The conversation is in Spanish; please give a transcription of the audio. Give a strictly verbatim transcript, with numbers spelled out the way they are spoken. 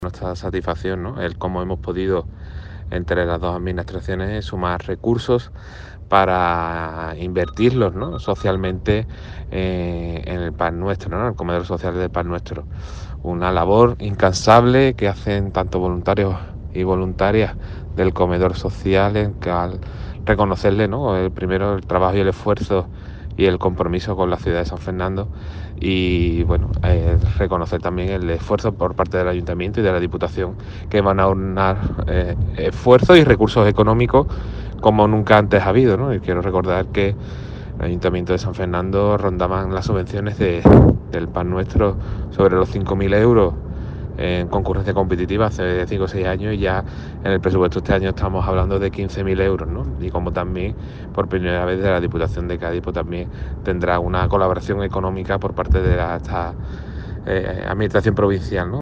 Nuestra satisfacción, ¿no? El cómo hemos podido entre las dos administraciones sumar recursos para invertirlos, ¿no? Socialmente eh, en el Pan Nuestro, ¿no? El comedor social del Pan Nuestro. Una labor incansable que hacen tanto voluntarios y voluntarias del comedor social, en que al reconocerle, ¿no? El primero el trabajo y el esfuerzo y el compromiso con la ciudad de San Fernando y bueno, eh, reconocer también el esfuerzo por parte del Ayuntamiento y de la Diputación, que van a aunar eh, esfuerzos y recursos económicos como nunca antes ha habido, ¿no? Y quiero recordar que el Ayuntamiento de San Fernando rondaban las subvenciones de, del Pan Nuestro sobre los cinco mil euros en concurrencia competitiva hace cinco o seis años, y ya en el presupuesto este año estamos hablando de quince mil euros, ¿no? Y como también por primera vez de la Diputación de Cádiz pues también tendrá una colaboración económica por parte de la esta, eh, administración provincial, ¿no?